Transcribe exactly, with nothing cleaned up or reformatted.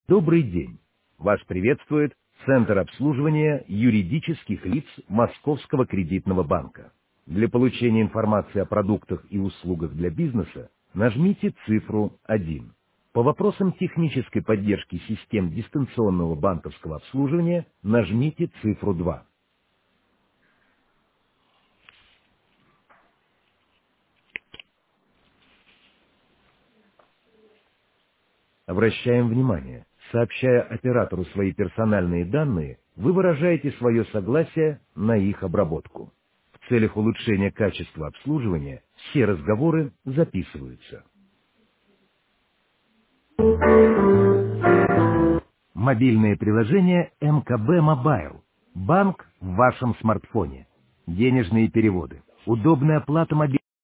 Добрый день! Вас приветствует Центр обслуживания юридических лиц Московского кредитного банка. Для получения информации о продуктах и услугах для бизнеса нажмите цифру один. По вопросам технической поддержки систем дистанционного банковского обслуживания нажмите цифру два. Обращаем внимание, сообщая оператору свои персональные данные, вы выражаете свое согласие на их обработку. В целях улучшения качества обслуживания все разговоры записываются. Мобильное приложение эм ка бэ Mobile. Банк в вашем смартфоне. Денежные переводы. Удобная оплата мобильного